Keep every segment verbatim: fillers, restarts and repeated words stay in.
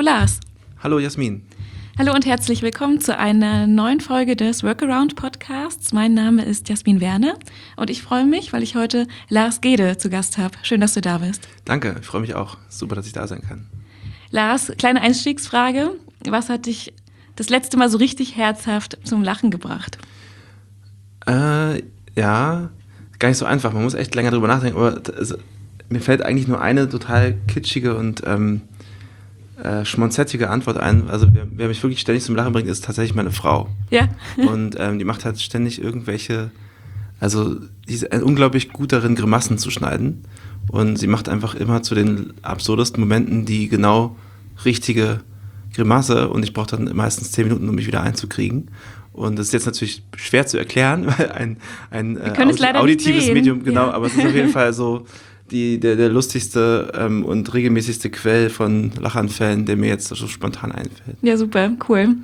Lars. Hallo Jasmin. Hallo und herzlich willkommen zu einer neuen Folge des Workaround Podcasts. Mein Name ist Jasmin Werner und ich freue mich, weil ich heute Lars Gede zu Gast habe. Schön, dass du da bist. Danke, ich freue mich auch. Super, dass ich da sein kann. Lars, kleine Einstiegsfrage. Was hat dich das letzte Mal so richtig herzhaft zum Lachen gebracht? Äh, ja, gar nicht so einfach. Man muss echt länger drüber nachdenken. Aber das, mir fällt eigentlich nur eine total kitschige und ähm, äh, schmonzettige Antwort ein. Also wer, wer mich wirklich ständig zum Lachen bringt, ist tatsächlich meine Frau. Ja. Und ähm, die macht halt ständig irgendwelche, also die ist unglaublich gut darin, Grimassen zu schneiden. Und sie macht einfach immer zu den absurdesten Momenten die genau richtige Grimasse. Und ich brauche dann meistens zehn Minuten, um mich wieder einzukriegen. Und das ist jetzt natürlich schwer zu erklären, weil ein, ein äh, audi- auditives Medium, genau, ja. Aber es ist auf jeden Fall so die, der, der lustigste ähm, und regelmäßigste Quell von Lachanfällen, der mir jetzt so spontan einfällt. Ja, super, cool.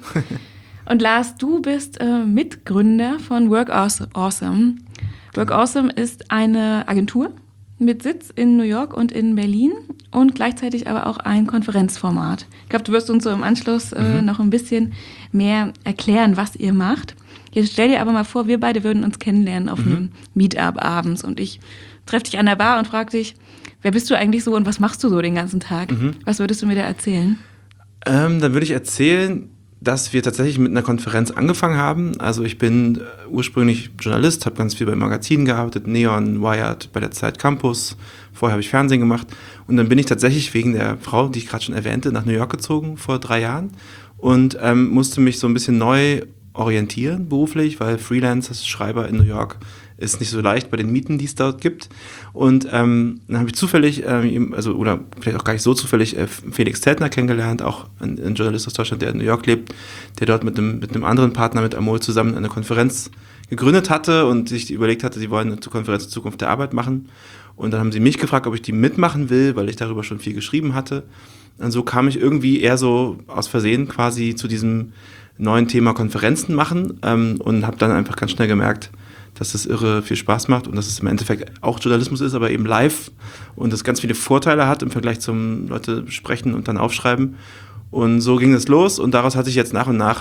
Und Lars, du bist äh, Mitgründer von Work Awesome. Work Awesome ist eine Agentur mit Sitz in New York und in Berlin und gleichzeitig aber auch ein Konferenzformat. Ich glaube, du wirst uns so im Anschluss äh, mhm. noch ein bisschen mehr erklären, was ihr macht. Jetzt stell dir aber mal vor, wir beide würden uns kennenlernen auf mhm. einem Meetup abends und ich treffe dich an der Bar und frage dich, wer bist du eigentlich so und was machst du so den ganzen Tag? Mhm. Was würdest du mir da erzählen? Ähm, dann würde ich erzählen, dass wir tatsächlich mit einer Konferenz angefangen haben. Also ich bin ursprünglich Journalist, habe ganz viel bei Magazinen gearbeitet, Neon, Wired, bei der Zeit Campus. Vorher habe ich Fernsehen gemacht. Und dann bin ich tatsächlich wegen der Frau, die ich gerade schon erwähnte, nach New York gezogen vor drei Jahren und ähm, musste mich so ein bisschen neu orientieren beruflich, weil Freelance als Schreiber in New York ist nicht so leicht bei den Mieten, die es dort gibt. Und ähm, dann habe ich zufällig, ähm, also oder vielleicht auch gar nicht so zufällig, äh, Felix Zeltner kennengelernt, auch ein, ein Journalist aus Deutschland, der in New York lebt, der dort mit einem, mit einem anderen Partner, mit Amol zusammen eine Konferenz gegründet hatte und sich überlegt hatte, sie wollen eine Konferenz zur Zukunft der Arbeit machen. Und dann haben sie mich gefragt, ob ich die mitmachen will, weil ich darüber schon viel geschrieben hatte. Und so kam ich irgendwie eher so aus Versehen quasi zu diesem neuen Thema Konferenzen machen ähm, und habe dann einfach ganz schnell gemerkt, dass das irre viel Spaß macht und dass es im Endeffekt auch Journalismus ist, aber eben live und das ganz viele Vorteile hat im Vergleich zum Leute sprechen und dann aufschreiben. Und so ging es los und daraus hat sich jetzt nach und nach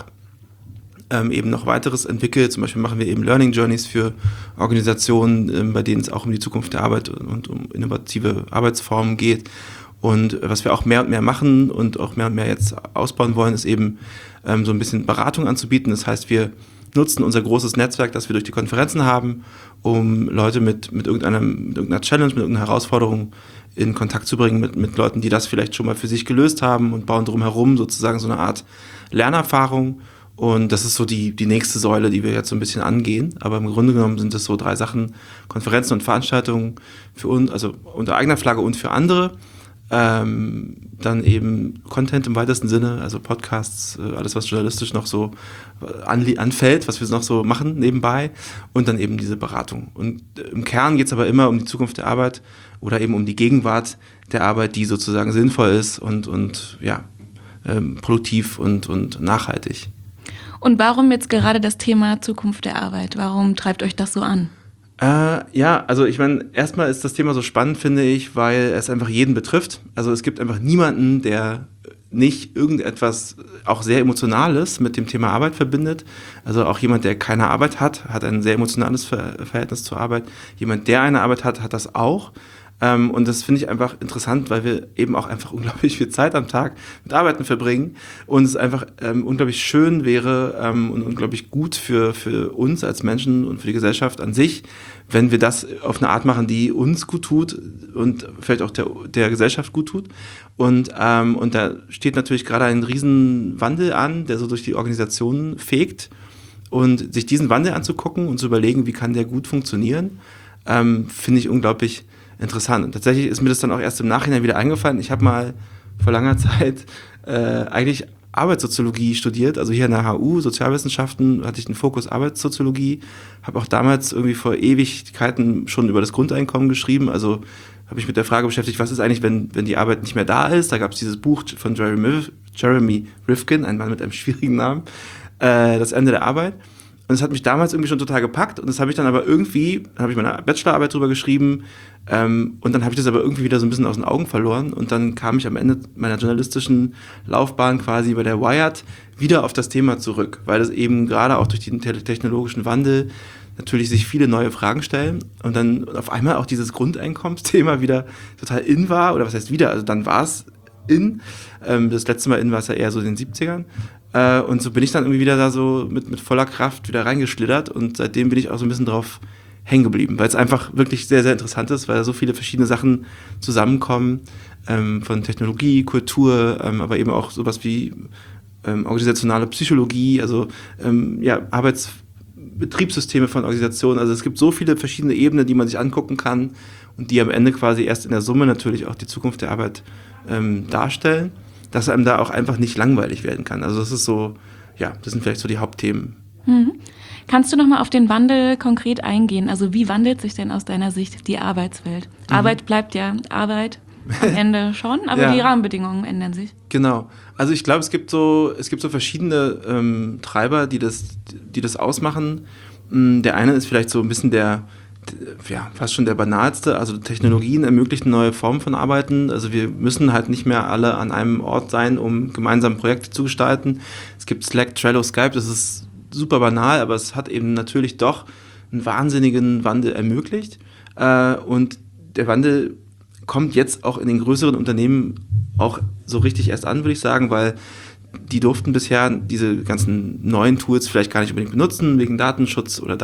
ähm, eben noch weiteres entwickelt. Zum Beispiel machen wir eben Learning Journeys für Organisationen, ähm, bei denen es auch um die Zukunft der Arbeit und um innovative Arbeitsformen geht. Und was wir auch mehr und mehr machen und auch mehr und mehr jetzt ausbauen wollen, ist eben ähm, so ein bisschen Beratung anzubieten. Das heißt, wir nutzen unser großes Netzwerk, das wir durch die Konferenzen haben, um Leute mit, mit, irgendeiner, mit irgendeiner Challenge, mit irgendeiner Herausforderung in Kontakt zu bringen, mit, mit Leuten, die das vielleicht schon mal für sich gelöst haben und bauen drumherum sozusagen so eine Art Lernerfahrung. Und das ist so die, die nächste Säule, die wir jetzt so ein bisschen angehen. Aber im Grunde genommen sind das so drei Sachen, Konferenzen und Veranstaltungen für uns, also unter eigener Flagge und für andere. Ähm, dann eben Content im weitesten Sinne, also Podcasts, alles was journalistisch noch so anli- anfällt, was wir noch so machen nebenbei und dann eben diese Beratung. Und im Kern geht es aber immer um die Zukunft der Arbeit oder eben um die Gegenwart der Arbeit, die sozusagen sinnvoll ist und, und ja, ähm, produktiv und, und nachhaltig. Und warum jetzt gerade das Thema Zukunft der Arbeit? Warum treibt euch das so an? Äh, ja, also ich meine, erstmal ist das Thema so spannend, finde ich, weil es einfach jeden betrifft. Also es gibt einfach niemanden, der nicht irgendetwas auch sehr Emotionales mit dem Thema Arbeit verbindet. Also auch jemand, der keine Arbeit hat, hat ein sehr emotionales Ver- Verhältnis zur Arbeit. Jemand, der eine Arbeit hat, hat das auch. Ähm, und das finde ich einfach interessant, weil wir eben auch einfach unglaublich viel Zeit am Tag mit Arbeiten verbringen und es einfach ähm, unglaublich schön wäre ähm, und unglaublich gut für, für uns als Menschen und für die Gesellschaft an sich, wenn wir das auf eine Art machen, die uns gut tut und vielleicht auch der, der Gesellschaft gut tut. Und, ähm, und da steht natürlich gerade ein Riesenwandel an, der so durch die Organisationen fegt. Und sich diesen Wandel anzugucken und zu überlegen, wie kann der gut funktionieren, ähm, finde ich unglaublich interessant. Und tatsächlich ist mir das dann auch erst im Nachhinein wieder eingefallen. Ich habe mal vor langer Zeit äh, eigentlich Arbeitssoziologie studiert, also hier an der H U, Sozialwissenschaften, hatte ich einen Fokus Arbeitssoziologie, habe auch damals irgendwie vor Ewigkeiten schon über das Grundeinkommen geschrieben, also habe ich mit der Frage beschäftigt, was ist eigentlich, wenn, wenn die Arbeit nicht mehr da ist. Da gab es dieses Buch von Jeremy, Jeremy Rifkin, ein Mann mit einem schwierigen Namen, äh, Das Ende der Arbeit. Und das hat mich damals irgendwie schon total gepackt und das habe ich dann aber irgendwie, dann habe ich meine Bachelorarbeit drüber geschrieben ähm, und dann habe ich das aber irgendwie wieder so ein bisschen aus den Augen verloren und dann kam ich am Ende meiner journalistischen Laufbahn quasi bei der Wired wieder auf das Thema zurück, weil das eben gerade auch durch den technologischen Wandel natürlich sich viele neue Fragen stellen und dann auf einmal auch dieses Grundeinkommensthema wieder total in war, oder was heißt wieder, also dann war es in, ähm, das letzte Mal in war es ja eher so in den siebzigern. Äh, und so bin ich dann irgendwie wieder da so mit, mit voller Kraft wieder reingeschlittert und seitdem bin ich auch so ein bisschen drauf hängen geblieben, weil es einfach wirklich sehr, sehr interessant ist, weil so viele verschiedene Sachen zusammenkommen, ähm, von Technologie, Kultur, ähm, aber eben auch sowas wie ähm, organisationale Psychologie, also ähm, ja, Arbeitsbetriebssysteme von Organisationen, also es gibt so viele verschiedene Ebenen, die man sich angucken kann und die am Ende quasi erst in der Summe natürlich auch die Zukunft der Arbeit ähm, darstellen, dass einem da auch einfach nicht langweilig werden kann. Also das ist so, ja, das sind vielleicht so die Hauptthemen. Mhm. Kannst du nochmal auf den Wandel konkret eingehen? Also wie wandelt sich denn aus deiner Sicht die Arbeitswelt? Mhm. Arbeit bleibt ja Arbeit am Ende schon, aber ja, die Rahmenbedingungen ändern sich. Genau. Also ich glaube, es gibt so, es gibt so verschiedene ähm, Treiber, die das, die das ausmachen. Der eine ist vielleicht so ein bisschen der, ja, fast schon der banalste, also Technologien ermöglichen neue Formen von Arbeiten, also wir müssen halt nicht mehr alle an einem Ort sein, um gemeinsam Projekte zu gestalten. Es gibt Slack, Trello, Skype, das ist super banal, aber es hat eben natürlich doch einen wahnsinnigen Wandel ermöglicht und der Wandel kommt jetzt auch in den größeren Unternehmen auch so richtig erst an, würde ich sagen, weil die durften bisher diese ganzen neuen Tools vielleicht gar nicht unbedingt benutzen, wegen Datenschutz oder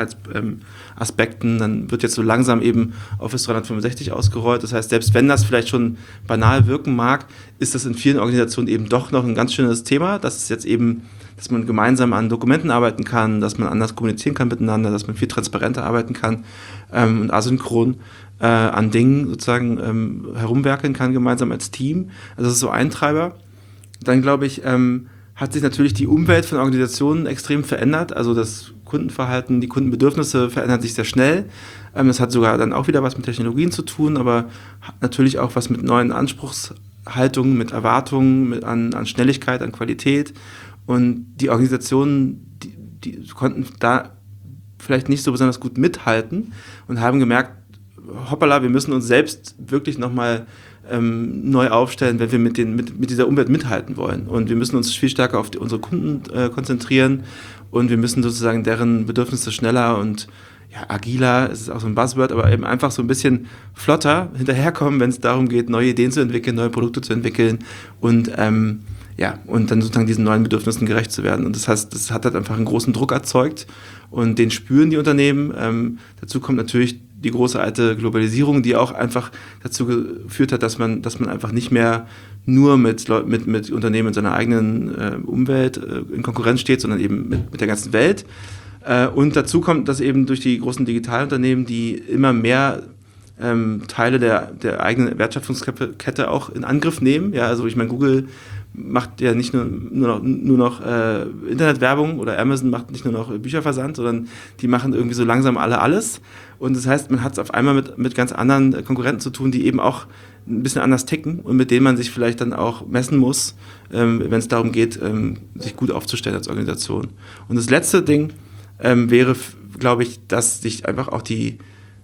Datensicherheitsaspekten. Dann wird jetzt so langsam eben Office dreihundertfünfundsechzig ausgerollt. Das heißt, selbst wenn das vielleicht schon banal wirken mag, ist das in vielen Organisationen eben doch noch ein ganz schönes Thema. Das ist jetzt eben, dass man gemeinsam an Dokumenten arbeiten kann, dass man anders kommunizieren kann miteinander, dass man viel transparenter arbeiten kann ähm, und asynchron äh, an Dingen sozusagen ähm, herumwerkeln kann, gemeinsam als Team. Also das ist so ein Treiber. Dann, glaube ich, ähm, hat sich natürlich die Umwelt von Organisationen extrem verändert. Also das Kundenverhalten, die Kundenbedürfnisse verändern sich sehr schnell. Ähm, das hat sogar dann auch wieder was mit Technologien zu tun, aber hat natürlich auch was mit neuen Anspruchshaltungen, mit Erwartungen, mit an, an Schnelligkeit, an Qualität. Und die Organisationen, die, die konnten da vielleicht nicht so besonders gut mithalten und haben gemerkt, hoppala, wir müssen uns selbst wirklich nochmal Ähm, neu aufstellen, wenn wir mit, den, mit, mit dieser Umwelt mithalten wollen. Und wir müssen uns viel stärker auf die, unsere Kunden äh, konzentrieren und wir müssen sozusagen deren Bedürfnisse schneller und ja, agiler, es ist auch so ein Buzzword, aber eben einfach so ein bisschen flotter hinterherkommen, wenn es darum geht, neue Ideen zu entwickeln, neue Produkte zu entwickeln und ähm, ja, und dann sozusagen diesen neuen Bedürfnissen gerecht zu werden. Und das heißt, das hat halt einfach einen großen Druck erzeugt und den spüren die Unternehmen. Ähm, dazu kommt natürlich die große alte Globalisierung, die auch einfach dazu geführt hat, dass man, dass man einfach nicht mehr nur mit, mit, mit Unternehmen in seiner eigenen äh, Umwelt äh, in Konkurrenz steht, sondern eben mit, mit der ganzen Welt. Äh, und dazu kommt, dass eben durch die großen Digitalunternehmen, die immer mehr ähm, Teile der, der eigenen Wertschöpfungskette auch in Angriff nehmen. Ja, also ich meine, Google macht ja nicht nur, nur noch, nur noch äh, Internetwerbung oder Amazon macht nicht nur noch Bücherversand, sondern die machen irgendwie so langsam alle alles. Und das heißt, man hat es auf einmal mit, mit ganz anderen Konkurrenten zu tun, die eben auch ein bisschen anders ticken und mit denen man sich vielleicht dann auch messen muss, ähm, wenn es darum geht, ähm, sich gut aufzustellen als Organisation. Und das letzte Ding ähm, wäre, glaube ich, dass sich einfach auch die,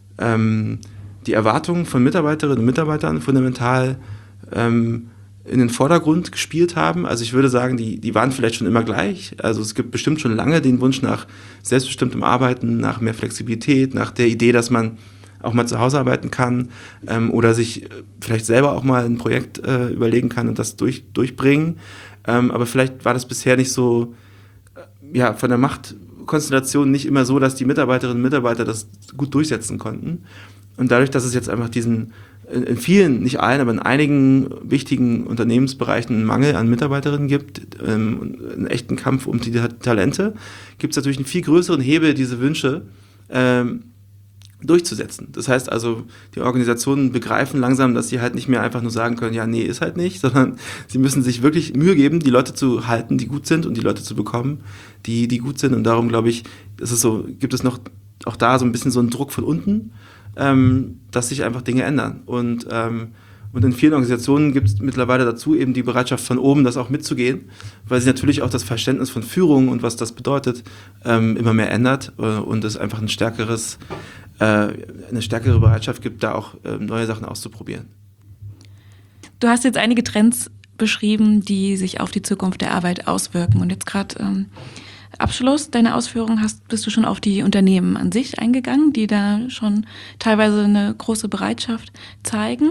ähm, die Erwartungen von Mitarbeiterinnen und Mitarbeitern fundamental ähm, in den Vordergrund gespielt haben. Also ich würde sagen, die, die waren vielleicht schon immer gleich. Also es gibt bestimmt schon lange den Wunsch nach selbstbestimmtem Arbeiten, nach mehr Flexibilität, nach der Idee, dass man auch mal zu Hause arbeiten kann ähm, oder sich vielleicht selber auch mal ein Projekt äh, überlegen kann und das durch, durchbringen. Ähm, aber vielleicht war das bisher nicht so, äh, ja, von der Machtkonstellation nicht immer so, dass die Mitarbeiterinnen und Mitarbeiter das gut durchsetzen konnten. Und dadurch, dass es jetzt einfach diesen in vielen, nicht allen, aber in einigen wichtigen Unternehmensbereichen einen Mangel an Mitarbeiterinnen gibt, ähm, einen echten Kampf um die Talente, gibt es natürlich einen viel größeren Hebel, diese Wünsche ähm, durchzusetzen. Das heißt also, die Organisationen begreifen langsam, dass sie halt nicht mehr einfach nur sagen können, ja, nee, ist halt nicht, sondern sie müssen sich wirklich Mühe geben, die Leute zu halten, die gut sind und die Leute zu bekommen, die, die gut sind. Und darum, glaube ich, ist es so, gibt es noch auch da so ein bisschen so einen Druck von unten, Ähm, dass sich einfach Dinge ändern. Und, ähm, Und in vielen Organisationen gibt es mittlerweile dazu eben die Bereitschaft von oben, das auch mitzugehen, weil sich natürlich auch das Verständnis von Führung und was das bedeutet, ähm, immer mehr ändert äh, und es einfach ein stärkeres, äh, eine stärkere Bereitschaft gibt, da auch äh, neue Sachen auszuprobieren. Du hast jetzt einige Trends beschrieben, die sich auf die Zukunft der Arbeit auswirken. Und jetzt gerade ähm, Abschluss deiner Ausführungen hast, bist du schon auf die Unternehmen an sich eingegangen, die da schon teilweise eine große Bereitschaft zeigen.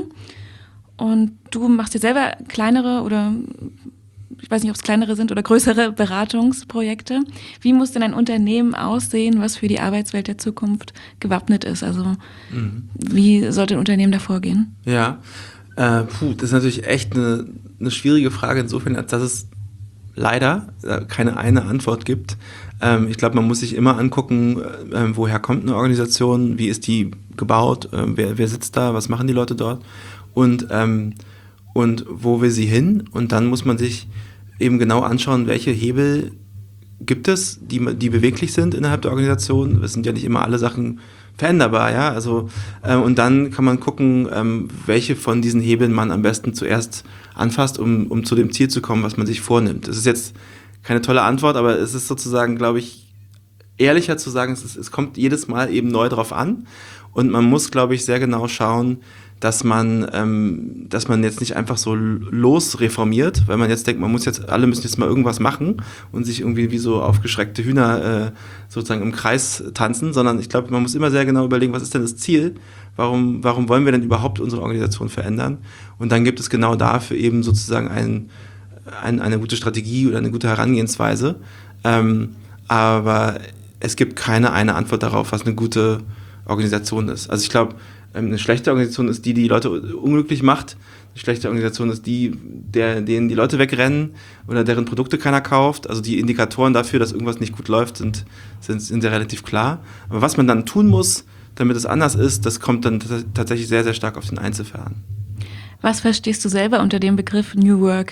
Und du machst dir selber kleinere oder ich weiß nicht, ob es kleinere sind oder größere Beratungsprojekte. Wie muss denn ein Unternehmen aussehen, was für die Arbeitswelt der Zukunft gewappnet ist? Also mhm. wie sollte ein Unternehmen da vorgehen? Ja, äh, puh, das ist natürlich echt eine, eine schwierige Frage insofern, als dass es leider äh, keine eine Antwort gibt. Ähm, ich glaube, man muss sich immer angucken, äh, woher kommt eine Organisation, wie ist die gebaut, äh, wer, wer sitzt da, was machen die Leute dort und, ähm, und wo will sie hin. Und dann muss man sich eben genau anschauen, welche Hebel gibt es, die, die beweglich sind innerhalb der Organisation. Es sind ja nicht immer alle Sachen veränderbar, ja. Also, äh, und dann kann man gucken, ähm, welche von diesen Hebeln man am besten zuerst anfasst, um, um zu dem Ziel zu kommen, was man sich vornimmt. Das ist jetzt keine tolle Antwort, aber es ist sozusagen, glaube ich, ehrlicher zu sagen, es, ist, es kommt jedes Mal eben neu drauf an und man muss, glaube ich, sehr genau schauen, dass man, ähm, dass man jetzt nicht einfach so losreformiert, weil man jetzt denkt, man muss jetzt, alle müssen jetzt mal irgendwas machen und sich irgendwie wie so aufgeschreckte Hühner äh, sozusagen im Kreis tanzen, sondern ich glaube, man muss immer sehr genau überlegen, was ist denn das Ziel? Warum, warum wollen wir denn überhaupt unsere Organisation verändern? Und dann gibt es genau dafür eben sozusagen ein, ein, eine gute Strategie oder eine gute Herangehensweise. Ähm, aber es gibt keine eine Antwort darauf, was eine gute Organisation ist. Also ich glaube, eine schlechte Organisation ist die, die die Leute unglücklich macht. Eine schlechte Organisation ist die, der, denen die Leute wegrennen oder deren Produkte keiner kauft. Also die Indikatoren dafür, dass irgendwas nicht gut läuft, sind, sind, sind ja relativ klar. Aber was man dann tun muss, damit es anders ist, das kommt dann t- tatsächlich sehr, sehr stark auf den Einzelfall an. Was verstehst du selber unter dem Begriff New Work?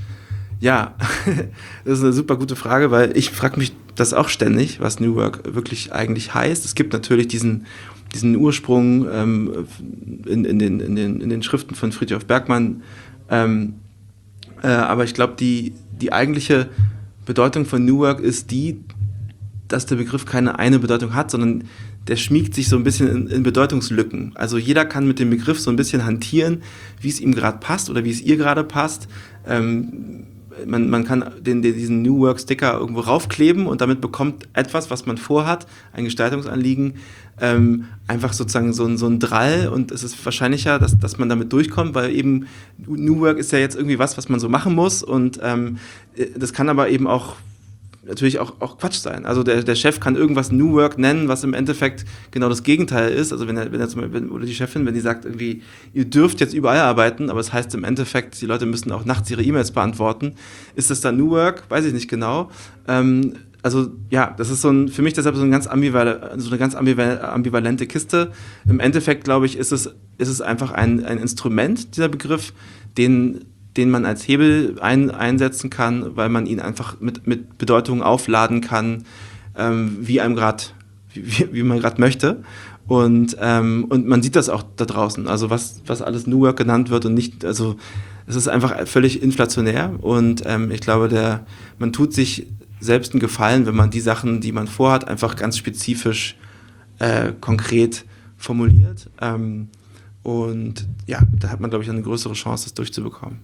Ja, das ist eine super gute Frage, weil ich frage mich das auch ständig, was New Work wirklich eigentlich heißt. Es gibt natürlich diesen, diesen Ursprung ähm, in, in, den, in, den, in den Schriften von Frithjof Bergmann, ähm, äh, aber ich glaube, die, die eigentliche Bedeutung von New Work ist die, dass der Begriff keine eine Bedeutung hat, sondern der schmiegt sich so ein bisschen in, in Bedeutungslücken. Also jeder kann mit dem Begriff so ein bisschen hantieren, wie es ihm gerade passt oder wie es ihr gerade passt. Ähm, man, man kann den, den, diesen New Work Sticker irgendwo raufkleben und damit bekommt etwas, was man vorhat, ein Gestaltungsanliegen, ähm, einfach sozusagen so ein, so ein Drall, und es ist wahrscheinlicher, dass, dass man damit durchkommt, weil eben New Work ist ja jetzt irgendwie was, was man so machen muss, und ähm, das kann aber eben auch natürlich auch, auch Quatsch sein. Also der, der Chef kann irgendwas New Work nennen, was im Endeffekt genau das Gegenteil ist. Also wenn er, wenn er zum Beispiel, oder die Chefin, wenn die sagt irgendwie, ihr dürft jetzt überall arbeiten, aber es heißt im Endeffekt, die Leute müssen auch nachts ihre E-Mails beantworten. Ist das dann New Work? Weiß ich nicht genau. Ähm, also ja, das ist so ein, für mich deshalb so, ein ganz ambival- so eine ganz ambival- ambivalente Kiste. Im Endeffekt, glaube ich, ist es, ist es einfach ein, ein Instrument, dieser Begriff, den den man als Hebel ein, einsetzen kann, weil man ihn einfach mit, mit Bedeutungen aufladen kann, ähm, wie einem gerade, wie, wie man gerade möchte. Und, ähm, und man sieht das auch da draußen, also was, was alles New Work genannt wird und nicht, also es ist einfach völlig inflationär, und ähm, ich glaube, der, man tut sich selbst einen Gefallen, wenn man die Sachen, die man vorhat, einfach ganz spezifisch, äh, konkret formuliert. Ähm, und ja, da hat man, glaube ich, eine größere Chance, das durchzubekommen.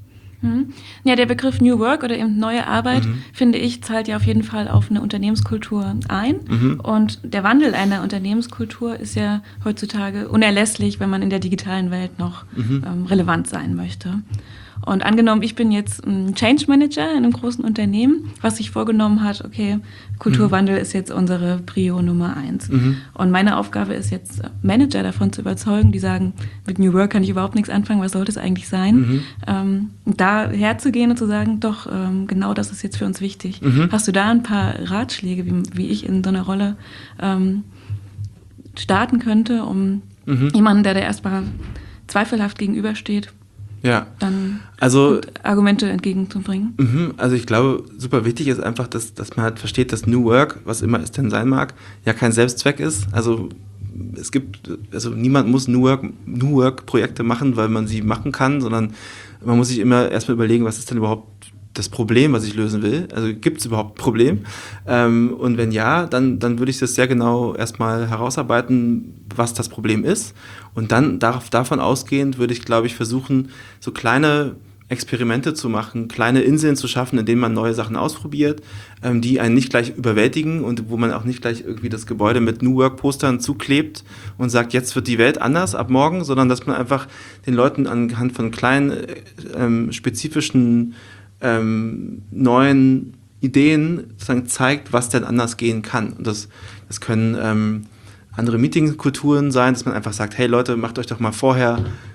Ja, der Begriff New Work oder eben neue Arbeit, mhm. finde ich, zahlt ja auf jeden Fall auf eine Unternehmenskultur ein. Mhm. Und der Wandel einer Unternehmenskultur ist ja heutzutage unerlässlich, wenn man in der digitalen Welt noch mhm. ähm, relevant sein möchte. Und angenommen, ich bin jetzt ein Change Manager in einem großen Unternehmen, was sich vorgenommen hat, okay, Kulturwandel mhm. ist jetzt unsere Prio Nummer eins. Mhm. Und meine Aufgabe ist jetzt, Manager davon zu überzeugen, die sagen, mit New Work kann ich überhaupt nichts anfangen, was sollte es eigentlich sein? Mhm. Ähm, da herzugehen und zu sagen, doch, ähm, genau das ist jetzt für uns wichtig. Mhm. Hast du da ein paar Ratschläge, wie, wie ich in so einer Rolle ähm, starten könnte, um mhm. jemanden, der da erstmal zweifelhaft gegenübersteht, ja, dann also, Argumente entgegenzubringen. Mhm, also ich glaube, super wichtig ist einfach, dass, dass man halt versteht, dass New Work, was immer es denn sein mag, ja kein Selbstzweck ist. Also es gibt, also niemand muss New Work, New Work-Projekte machen, weil man sie machen kann, sondern man muss sich immer erstmal überlegen, was ist denn überhaupt das Problem, was ich lösen will. Also gibt es überhaupt ein Problem? Ähm, und wenn ja, dann, dann würde ich das sehr genau erstmal herausarbeiten, was das Problem ist. Und dann darauf, davon ausgehend würde ich, glaube ich, versuchen, so kleine Experimente zu machen, kleine Inseln zu schaffen, in denen man neue Sachen ausprobiert, ähm, die einen nicht gleich überwältigen und wo man auch nicht gleich irgendwie das Gebäude mit New Work-Postern zuklebt und sagt, jetzt wird die Welt anders ab morgen, sondern dass man einfach den Leuten anhand von kleinen, ähm, spezifischen, ähm, neuen Ideen sozusagen zeigt, was denn anders gehen kann. Und das, das können ähm, andere Meetingkulturen sein, dass man einfach sagt, hey Leute, macht euch doch mal vorher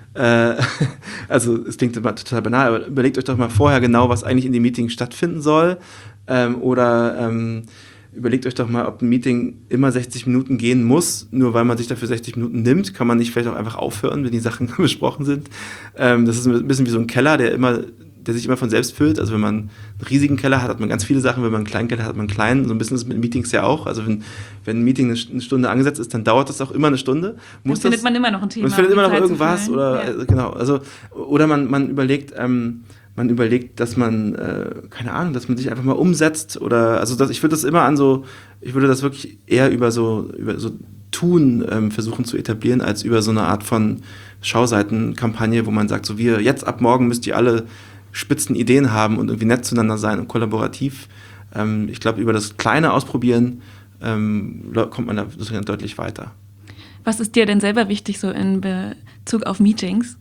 also es klingt immer total banal, aber überlegt euch doch mal vorher genau, was eigentlich in dem Meeting stattfinden soll. Ähm, oder ähm, überlegt euch doch mal, ob ein Meeting immer sechzig Minuten gehen muss. Nur weil man sich dafür sechzig Minuten nimmt, kann man nicht vielleicht auch einfach aufhören, wenn die Sachen besprochen sind. Ähm, das ist ein bisschen wie so ein Keller, der immer der sich immer von selbst füllt. Also wenn man einen riesigen Keller hat, hat man ganz viele Sachen. Wenn man einen kleinen Keller hat, hat man einen kleinen. So ein bisschen ist es mit Meetings ja auch. Also wenn, wenn ein Meeting eine Stunde angesetzt ist, dann dauert das auch immer eine Stunde. Muss dann findet das, man immer noch ein Thema. Man findet um immer noch Zeit irgendwas. Oder, ja. äh, genau. Also, oder man, man überlegt, ähm, man überlegt, dass man, äh, keine Ahnung, dass man sich einfach mal umsetzt. Oder, also das, ich würde das immer an so, ich würde das wirklich eher über so, über so Tun ähm, versuchen zu etablieren, als über so eine Art von Schauseitenkampagne, wo man sagt, so wir, jetzt ab morgen müsst ihr alle spitzen Ideen haben und irgendwie nett zueinander sein und kollaborativ. Ähm, ich glaube, über das kleine Ausprobieren ähm, kommt man da sozusagen deutlich weiter. Was ist dir denn selber wichtig so in Bezug auf Meetings?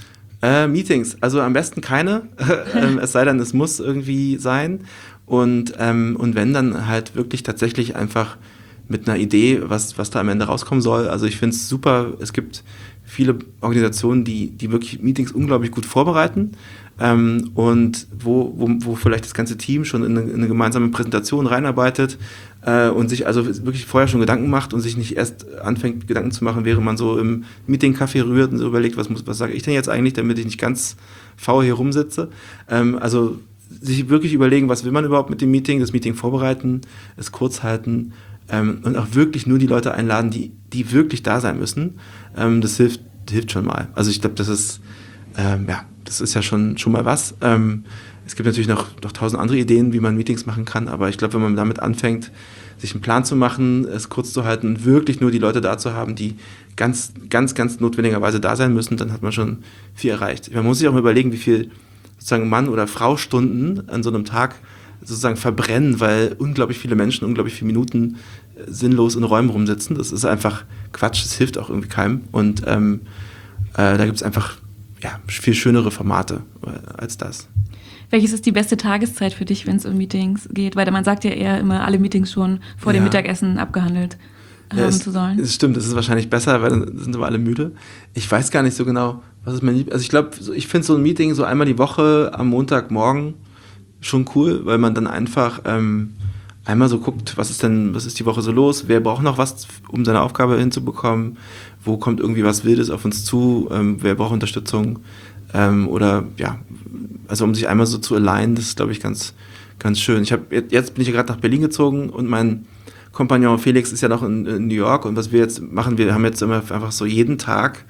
Äh, Meetings, also am besten keine, ähm, es sei denn, es muss irgendwie sein. Und, ähm, und wenn, dann halt wirklich tatsächlich einfach mit einer Idee, was, was da am Ende rauskommen soll. Also ich finde es super, es gibt viele Organisationen, die, die wirklich Meetings unglaublich gut vorbereiten ähm, und wo, wo, wo vielleicht das ganze Team schon in eine, in eine gemeinsame Präsentation reinarbeitet äh, und sich also wirklich vorher schon Gedanken macht und sich nicht erst anfängt, Gedanken zu machen, während man so im Meeting-Café rührt und so überlegt, was, muss, was sage ich denn jetzt eigentlich, damit ich nicht ganz faul hier rumsitze. Ähm, also sich wirklich überlegen, was will man überhaupt mit dem Meeting, das Meeting vorbereiten, es kurz halten, Ähm, und auch wirklich nur die Leute einladen, die, die wirklich da sein müssen. Ähm, das hilft, hilft schon mal. Also ich glaube, das ist, ähm, ja, das ist ja schon, schon mal was. Ähm, es gibt natürlich noch, noch tausend andere Ideen, wie man Meetings machen kann, aber ich glaube, wenn man damit anfängt, sich einen Plan zu machen, es kurz zu halten und wirklich nur die Leute da zu haben, die ganz, ganz, ganz notwendigerweise da sein müssen, dann hat man schon viel erreicht. Man muss sich auch mal überlegen, wie viel sozusagen Mann- oder Frau-Stunden an so einem Tag sozusagen verbrennen, weil unglaublich viele Menschen, unglaublich viele Minuten äh, sinnlos in Räumen rumsitzen. Das ist einfach Quatsch, das hilft auch irgendwie keinem. Und ähm, äh, da gibt es einfach ja, viel schönere Formate äh, als das. Welches ist die beste Tageszeit für dich, wenn es um Meetings geht? Weil man sagt ja eher immer, alle Meetings schon vor ja. dem Mittagessen abgehandelt haben ja, es, zu sollen. Es stimmt, das ist wahrscheinlich besser, weil dann sind aber alle müde. Ich weiß gar nicht so genau, was ist mein Lieb- Also ich glaube, ich finde so ein Meeting so einmal die Woche am Montagmorgen schon cool, weil man dann einfach ähm, einmal so guckt, was ist denn, was ist die Woche so los, wer braucht noch was, um seine Aufgabe hinzubekommen, wo kommt irgendwie was Wildes auf uns zu, ähm, wer braucht Unterstützung ähm, oder ja, also um sich einmal so zu alignen, das ist glaube ich ganz, ganz schön. Ich habe jetzt bin ich ja gerade nach Berlin gezogen und mein Kompagnon Felix ist ja noch in, in New York und was wir jetzt machen, wir haben jetzt immer einfach so jeden Tag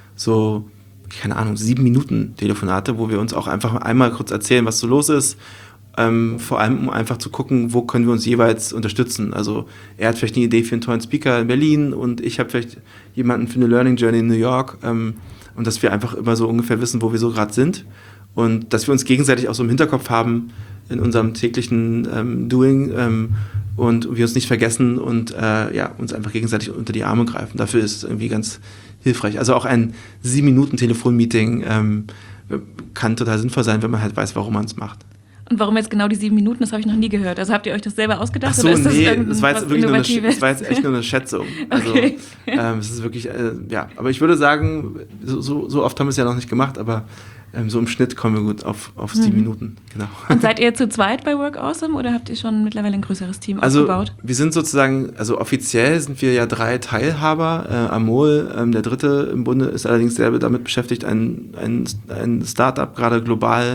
so keine Ahnung, sieben Minuten Telefonate, wo wir uns auch einfach einmal kurz erzählen, was so los ist. Ähm, vor allem, um einfach zu gucken, wo können wir uns jeweils unterstützen. Also er hat vielleicht eine Idee für einen tollen Speaker in Berlin und ich habe vielleicht jemanden für eine Learning Journey in New York. Ähm, und dass wir einfach immer so ungefähr wissen, wo wir so gerade sind. Und dass wir uns gegenseitig auch so im Hinterkopf haben in unserem täglichen ähm, Doing ähm, und wir uns nicht vergessen und äh, ja, uns einfach gegenseitig unter die Arme greifen. Dafür ist es irgendwie ganz hilfreich. Also auch ein sieben Minuten Telefonmeeting ähm, kann total sinnvoll sein, wenn man halt weiß, warum man es macht. Und warum jetzt genau die sieben Minuten, das habe ich noch nie gehört. Also habt ihr euch das selber ausgedacht? Ach so, oder ist nee, das, das war jetzt wirklich nur eine, das war jetzt echt nur eine Schätzung. Also, okay. ähm, es ist wirklich, äh, ja, aber ich würde sagen, so, so, so oft haben wir es ja noch nicht gemacht, aber ähm, so im Schnitt kommen wir gut auf, auf sieben mhm. Minuten. Genau. Und seid ihr zu zweit bei Work Awesome oder habt ihr schon mittlerweile ein größeres Team also, aufgebaut? Wir sind sozusagen, also offiziell sind wir ja drei Teilhaber. Äh, Amol, ähm, der dritte im Bunde, ist allerdings selber damit beschäftigt, ein, ein, ein Startup gerade global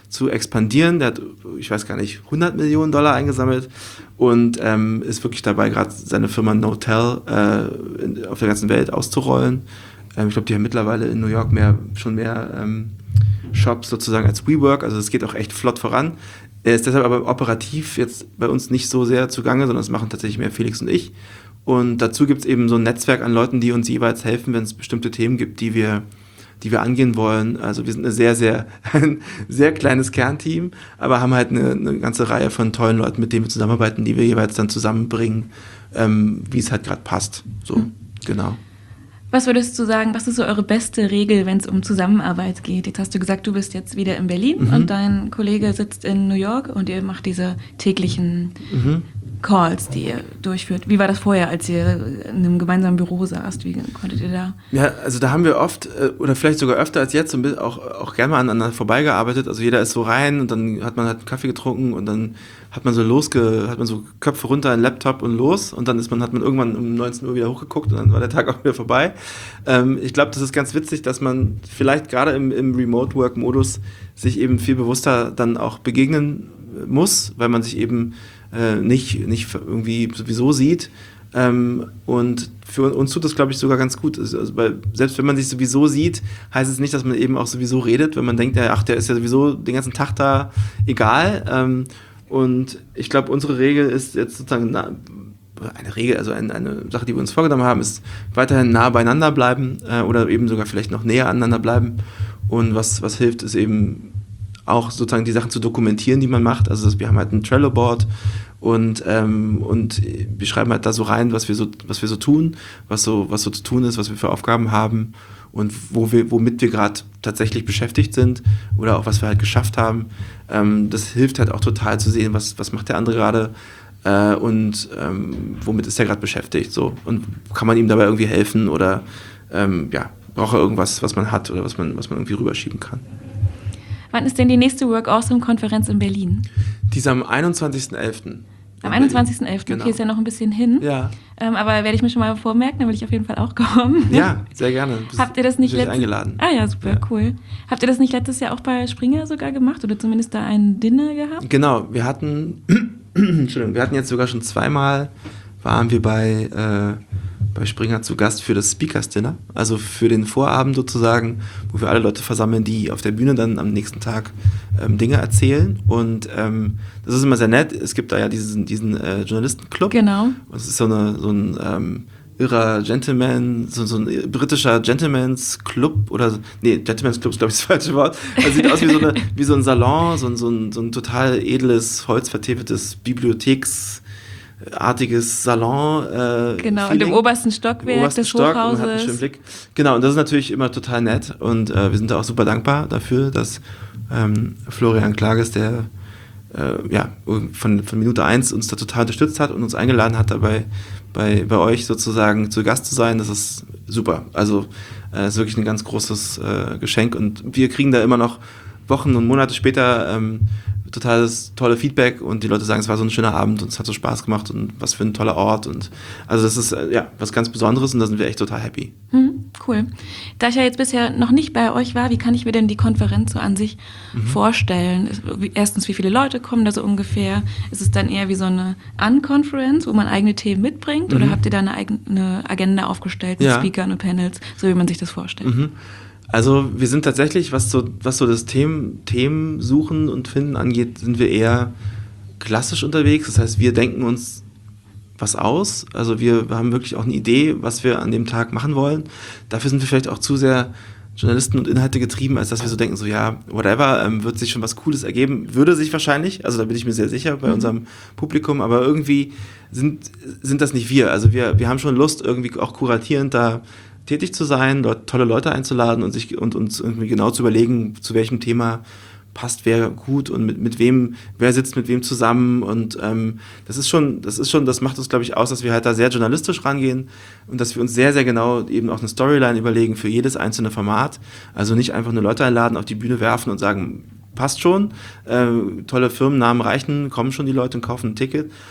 zu expandieren. Der hat, ich weiß gar nicht, hundert Millionen Dollar eingesammelt und ähm, ist wirklich dabei, gerade seine Firma Knotel äh, in, auf der ganzen Welt auszurollen. Ähm, ich glaube, die haben mittlerweile in New York mehr, schon mehr ähm, Shops sozusagen als WeWork, also es geht auch echt flott voran. Er ist deshalb aber operativ jetzt bei uns nicht so sehr zugange, sondern das machen tatsächlich mehr Felix und ich. Und dazu gibt es eben so ein Netzwerk an Leuten, die uns jeweils helfen, wenn es bestimmte Themen gibt, die wir, die wir angehen wollen. Also wir sind eine sehr, sehr, ein sehr kleines Kernteam, aber haben halt eine, eine ganze Reihe von tollen Leuten, mit denen wir zusammenarbeiten, die wir jeweils dann zusammenbringen, ähm, wie es halt gerade passt. So, mhm. genau. Was würdest du sagen, was ist so eure beste Regel, wenn es um Zusammenarbeit geht? Jetzt hast du gesagt, du bist jetzt wieder in Berlin mhm. und dein Kollege sitzt in New York und ihr macht diese täglichen mhm. Calls, die ihr durchführt. Wie war das vorher, als ihr in einem gemeinsamen Büro saßt? Wie konntet ihr da? Ja, also da haben wir oft, oder vielleicht sogar öfter als jetzt, auch, auch gerne mal aneinander vorbeigearbeitet. Also jeder ist so rein und dann hat man halt einen Kaffee getrunken und dann hat man so losge, hat man so Köpfe runter, einen Laptop und los und dann ist man, hat man irgendwann um neunzehn Uhr wieder hochgeguckt und dann war der Tag auch wieder vorbei. Ähm, ich glaube, das ist ganz witzig, dass man vielleicht gerade im, im Remote-Work-Modus sich eben viel bewusster dann auch begegnen muss, weil man sich eben äh, nicht, nicht irgendwie sowieso sieht. Ähm, und für uns tut das, glaube ich, sogar ganz gut. Also, weil selbst wenn man sich sowieso sieht, heißt es nicht, dass man eben auch sowieso redet, wenn man denkt, ja, ach, der ist ja sowieso den ganzen Tag da, egal. Ähm, und ich glaube, unsere Regel ist jetzt sozusagen, na, eine Regel, also eine, eine Sache, die wir uns vorgenommen haben, ist weiterhin nah beieinander bleiben äh, oder eben sogar vielleicht noch näher aneinander bleiben. Und was, was hilft, ist eben auch sozusagen die Sachen zu dokumentieren, die man macht. Also wir haben halt ein Trello-Board und, ähm, und wir schreiben halt da so rein, was wir so, was wir so tun, was so, was so zu tun ist, was wir für Aufgaben haben und wo wir, womit wir gerade tatsächlich beschäftigt sind oder auch was wir halt geschafft haben. Ähm, das hilft halt auch total zu sehen, was, was macht der andere gerade äh, und ähm, womit ist er gerade beschäftigt. So. Und kann man ihm dabei irgendwie helfen oder ähm, ja, braucht er irgendwas, was man hat oder was man, was man irgendwie rüberschieben kann. Wann ist denn die nächste Work Awesome-Konferenz in Berlin? Die ist am einundzwanzigsten elften Am einundzwanzigsten elften Genau. Okay, ist ja noch ein bisschen hin. Ja. Ähm, aber werde ich mir schon mal vormerken, dann will ich auf jeden Fall auch kommen. Ja, sehr gerne. Bist, Habt ihr das nicht letztes eingeladen? Ah ja, super, ja. Cool. Habt ihr das nicht letztes Jahr auch bei Springer sogar gemacht oder zumindest da ein Dinner gehabt? Genau, wir hatten, Entschuldigung, wir hatten jetzt sogar schon zweimal, waren wir bei, äh, bei Springer zu Gast für das Speakers Dinner, also für den Vorabend sozusagen, wo wir alle Leute versammeln, die auf der Bühne dann am nächsten Tag ähm, Dinge erzählen und ähm, das ist immer sehr nett. Es gibt da ja diesen, diesen äh, Journalistenclub. Genau. Und es ist so, eine, so ein ähm, irrer Gentleman, so, so ein britischer Gentleman's Club oder, nee, Gentleman's Club ist glaube ich das falsche Wort. Also sieht aus wie so, eine, wie so ein Salon, so ein, so ein, so ein total edles, holzvertäfeltes Bibliotheks- artiges Salon. Äh, genau, und im obersten Stockwerk im obersten des Stock Hochhauses. Und hat einen schönen Blick. Genau, und das ist natürlich immer total nett und äh, wir sind da auch super dankbar dafür, dass ähm, Florian Klages, der äh, ja, von, von Minute eins uns da total unterstützt hat und uns eingeladen hat, dabei bei, bei euch sozusagen zu Gast zu sein. Das ist super. Also es äh, ist wirklich ein ganz großes äh, Geschenk und wir kriegen da immer noch Wochen und Monate später ähm, totales tolle Feedback und die Leute sagen, es war so ein schöner Abend und es hat so Spaß gemacht und was für ein toller Ort und also das ist äh, ja was ganz Besonderes und da sind wir echt total happy. Hm, cool. Da ich ja jetzt bisher noch nicht bei euch war, wie kann ich mir denn die Konferenz so an sich mhm. vorstellen? Erstens, wie viele Leute kommen da so ungefähr? Ist es dann eher wie so eine Unconference, wo man eigene Themen mitbringt mhm. oder habt ihr da eine eigene Agenda aufgestellt mit ja. Speakern und Panels, so wie man sich das vorstellt? Mhm. Also wir sind tatsächlich, was so, was so das Themen, Themen suchen und finden angeht, sind wir eher klassisch unterwegs. Das heißt, wir denken uns was aus. Also wir haben wirklich auch eine Idee, was wir an dem Tag machen wollen. Dafür sind wir vielleicht auch zu sehr Journalisten und Inhalte getrieben, als dass wir so denken, so ja, whatever, ähm, wird sich schon was Cooles ergeben. Würde sich wahrscheinlich, also da bin ich mir sehr sicher bei mhm. unserem Publikum, aber irgendwie sind, sind das nicht wir. Also wir, wir haben schon Lust, irgendwie auch kuratierend da tätig zu sein, dort tolle Leute einzuladen und sich und uns irgendwie genau zu überlegen, zu welchem Thema passt wer gut und mit, mit wem, wer sitzt mit wem zusammen und ähm, das ist schon, das ist schon, das macht uns, glaube ich, aus, dass wir halt da sehr journalistisch rangehen und dass wir uns sehr, sehr genau eben auch eine Storyline überlegen für jedes einzelne Format. Also nicht einfach nur Leute einladen, auf die Bühne werfen und sagen, passt schon, äh, tolle Firmennamen reichen, kommen schon die Leute und kaufen ein Ticket,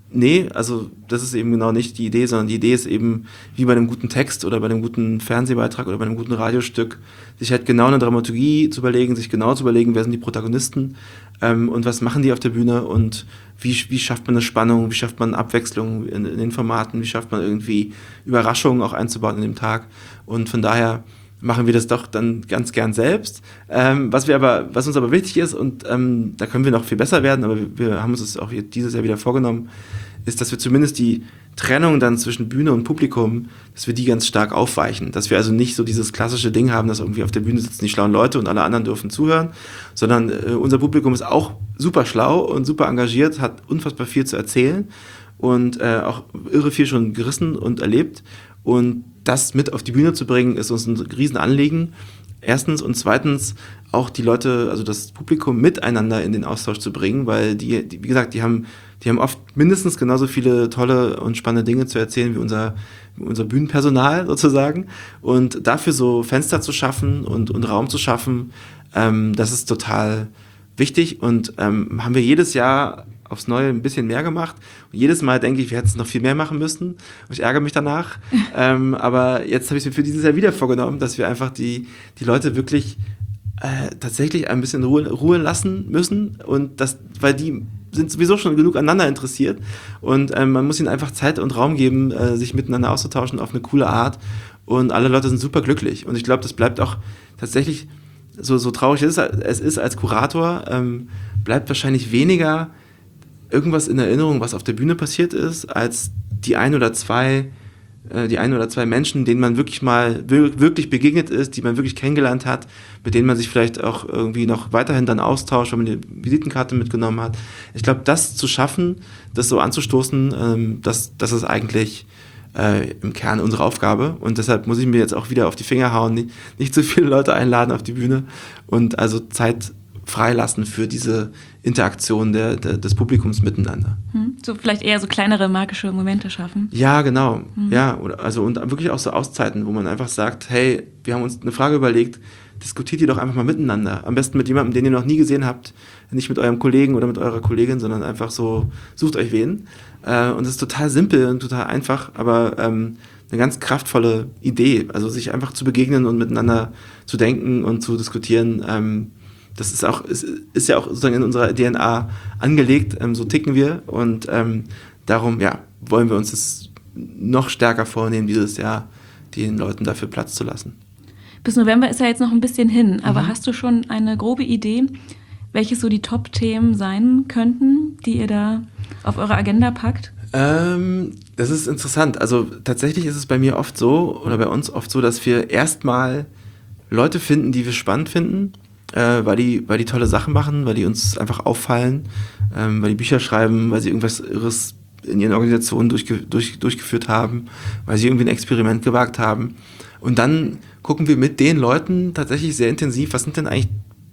Nee, also das ist eben genau nicht die Idee, sondern die Idee ist eben, wie bei einem guten Text oder bei einem guten Fernsehbeitrag oder bei einem guten Radiostück, sich halt genau eine Dramaturgie zu überlegen, sich genau zu überlegen, wer sind die Protagonisten ähm, und was machen die auf der Bühne und wie, wie schafft man eine Spannung, wie schafft man Abwechslung in, in den Formaten, wie schafft man irgendwie Überraschungen auch einzubauen in dem Tag. Und von daher machen wir das doch dann ganz gern selbst. Ähm, was wir aber, was uns aber wichtig ist, und ähm, da können wir noch viel besser werden, aber wir, wir haben uns das auch dieses Jahr wieder vorgenommen, ist, dass wir zumindest die Trennung dann zwischen Bühne und Publikum, dass wir die ganz stark aufweichen. Dass wir also nicht so dieses klassische Ding haben, dass irgendwie auf der Bühne sitzen die schlauen Leute und alle anderen dürfen zuhören, sondern äh, unser Publikum ist auch super schlau und super engagiert, hat unfassbar viel zu erzählen und äh, auch irre viel schon gerissen und erlebt. Und das mit auf die Bühne zu bringen, ist uns ein Riesenanliegen. Erstens und zweitens auch die Leute, also das Publikum miteinander in den Austausch zu bringen, weil die, die wie gesagt, die haben, die haben oft mindestens genauso viele tolle und spannende Dinge zu erzählen wie unser, unser Bühnenpersonal sozusagen. Und dafür so Fenster zu schaffen und, und Raum zu schaffen, ähm, das ist total wichtig und ähm, haben wir jedes Jahr aufs Neue ein bisschen mehr gemacht. Und jedes Mal denke ich, wir hätten es noch viel mehr machen müssen. Und ich ärgere mich danach. ähm, aber jetzt habe ich es mir für dieses Jahr wieder vorgenommen, dass wir einfach die, die Leute wirklich äh, tatsächlich ein bisschen Ruhe, Ruhe lassen müssen. Und das, weil die sind sowieso schon genug aneinander interessiert. Und ähm, man muss ihnen einfach Zeit und Raum geben, äh, sich miteinander auszutauschen auf eine coole Art. Und alle Leute sind super glücklich. Und ich glaube, das bleibt auch tatsächlich, so, so traurig es ist, es ist als Kurator, ähm, bleibt wahrscheinlich weniger irgendwas in Erinnerung, was auf der Bühne passiert ist, als die ein oder zwei, äh, die ein oder zwei Menschen, denen man wirklich mal wir- wirklich begegnet ist, die man wirklich kennengelernt hat, mit denen man sich vielleicht auch irgendwie noch weiterhin dann austauscht, wenn man die Visitenkarte mitgenommen hat. Ich glaube, das zu schaffen, das so anzustoßen, ähm, das, das ist eigentlich äh, im Kern unsere Aufgabe. Und deshalb muss ich mir jetzt auch wieder auf die Finger hauen, nicht, nicht zu viele Leute einladen auf die Bühne und also Zeit freilassen für diese Interaktion der, der, des Publikums miteinander. Hm, so vielleicht eher so kleinere magische Momente schaffen. Ja, genau. Mhm. Ja, oder, also und wirklich auch so Auszeiten, wo man einfach sagt, hey, wir haben uns eine Frage überlegt, diskutiert ihr doch einfach mal miteinander. Am besten mit jemandem, den ihr noch nie gesehen habt, nicht mit eurem Kollegen oder mit eurer Kollegin, sondern einfach so, sucht euch wen. Äh, und es ist total simpel und total einfach, aber ähm, eine ganz kraftvolle Idee, also sich einfach zu begegnen und miteinander zu denken und zu diskutieren. Ähm, das ist auch, ist, ist ja auch sozusagen in unserer D N A angelegt, ähm, so ticken wir und ähm, darum, ja, wollen wir uns das noch stärker vornehmen, dieses Jahr den Leuten dafür Platz zu lassen. Bis November ist ja jetzt noch ein bisschen hin, aber Mhm. hast du schon eine grobe Idee, welche so die Top-Themen sein könnten, die ihr da auf eure Agenda packt? Ähm, das ist interessant. Also tatsächlich ist es bei mir oft so, oder bei uns oft so, dass wir erstmal Leute finden, die wir spannend finden, äh, weil die, weil die tolle Sachen machen, weil die uns einfach auffallen, ähm, weil die Bücher schreiben, weil sie irgendwas Irres in ihren Organisationen durchge- durch, durchgeführt haben, weil sie irgendwie ein Experiment gewagt haben. Und dann gucken wir mit den Leuten tatsächlich sehr intensiv, was sind denn eigentlich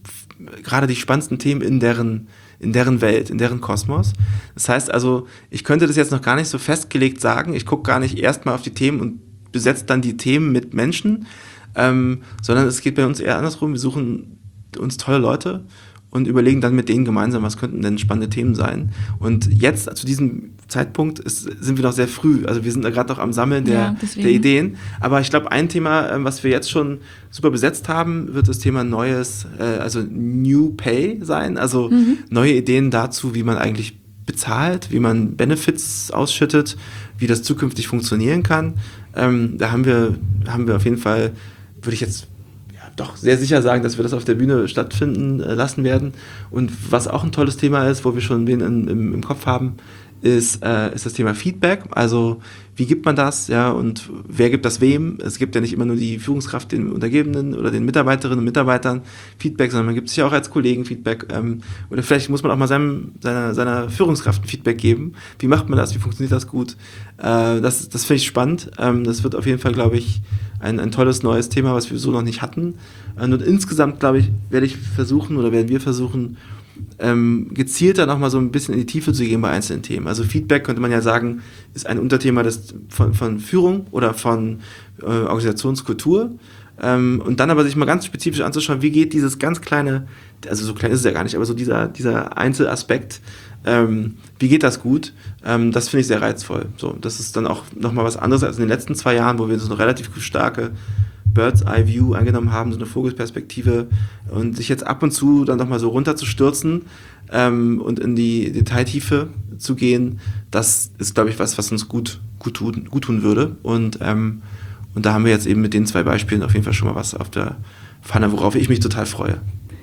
f- gerade die spannendsten Themen in deren, in deren Welt, in deren Kosmos. Das heißt also, ich könnte das jetzt noch gar nicht so festgelegt sagen, ich gucke gar nicht erstmal auf die Themen und besetze dann die Themen mit Menschen, ähm, sondern es geht bei uns eher andersrum, wir suchen uns tolle Leute und überlegen dann mit denen gemeinsam, was könnten denn spannende Themen sein. Und jetzt, zu diesem Zeitpunkt, ist, sind wir noch sehr früh. Also wir sind da gerade noch am Sammeln der, Ja, deswegen. der Ideen. Aber ich glaube, ein Thema, ähm, was wir jetzt schon super besetzt haben, wird das Thema Neues, äh, also New Pay sein. Also Mhm. neue Ideen dazu, wie man eigentlich bezahlt, wie man Benefits ausschüttet, wie das zukünftig funktionieren kann. Ähm, da haben wir, haben wir auf jeden Fall, würde ich jetzt doch sehr sicher sagen, dass wir das auf der Bühne stattfinden äh, lassen werden. Und was auch ein tolles Thema ist, wo wir schon wen in, im, im Kopf haben, ist, äh, ist das Thema Feedback. Also wie gibt man das, ja, und wer gibt das wem? Es gibt ja nicht immer nur die Führungskraft den Untergebenen oder den Mitarbeiterinnen und Mitarbeitern Feedback, sondern man gibt sich ja auch als Kollegen Feedback. Ähm, oder vielleicht muss man auch mal seinem, seiner, seiner Führungskraft ein Feedback geben. Wie macht man das? Wie funktioniert das gut? Äh, das das finde ich spannend. Ähm, das wird auf jeden Fall, glaube ich, ein, ein tolles neues Thema, was wir so noch nicht hatten. Und insgesamt, glaube ich, werde ich versuchen oder werden wir versuchen, ähm, gezielter nochmal so ein bisschen in die Tiefe zu gehen bei einzelnen Themen. Also Feedback, könnte man ja sagen, ist ein Unterthema des, von, von Führung oder von äh, Organisationskultur. Ähm, und dann aber sich mal ganz spezifisch anzuschauen, wie geht dieses ganz kleine also so klein ist es ja gar nicht, aber so dieser, dieser Einzelaspekt, ähm, wie geht das gut, ähm, das finde ich sehr reizvoll. So, das ist dann auch nochmal was anderes als in den letzten zwei Jahren, wo wir so eine relativ starke Bird's-Eye-View eingenommen haben, so eine Vogelperspektive, und sich jetzt ab und zu dann nochmal so runterzustürzen ähm, und in die Detailtiefe zu gehen, das ist, glaube ich, was, was uns gut, gut, tun, gut tun würde. Und, ähm, und da haben wir jetzt eben mit den zwei Beispielen auf jeden Fall schon mal was auf der Pfanne, worauf ich mich total freue.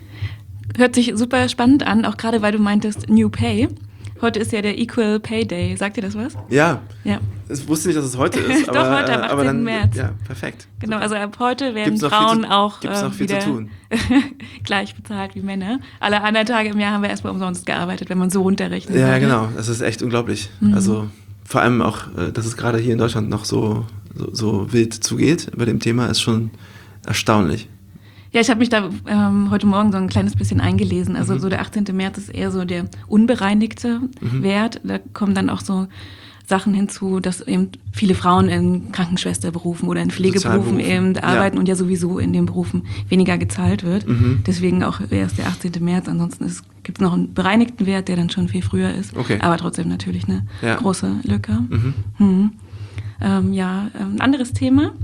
Hört sich super spannend an, auch gerade weil du meintest New Pay. Heute ist ja der Equal Pay Day. Sagt dir das was? Ja. Ja. Ich wusste nicht, dass es heute ist. Doch, aber, heute am aber dann, achtzehnten März. Ja, perfekt. Genau, Super. also ab heute werden Gibt's noch Frauen viel zu, auch gibt's noch äh, viel wieder zu tun. gleich bezahlt wie Männer. Alle anderen Tage im Jahr haben wir erstmal umsonst gearbeitet, wenn man so runterrechnet. Ja, würde. genau. Das ist echt unglaublich. Mhm. Also vor allem auch, dass es gerade hier in Deutschland noch so, so, so wild zugeht bei dem Thema, ist schon erstaunlich. Ja, ich habe mich da ähm, heute Morgen so ein kleines bisschen eingelesen. Also mhm. so der achtzehnten März ist eher so der unbereinigte mhm. Wert. Da kommen dann auch so Sachen hinzu, dass eben viele Frauen in Krankenschwesterberufen oder in Pflegeberufen eben arbeiten ja. und ja sowieso in den Berufen weniger gezahlt wird. Mhm. Deswegen auch erst der achtzehnten März. Ansonsten gibt es noch einen bereinigten Wert, der dann schon viel früher ist. Okay. Aber trotzdem natürlich eine ja. große Lücke. Mhm. Mhm. Ähm, ja, ein anderes Thema.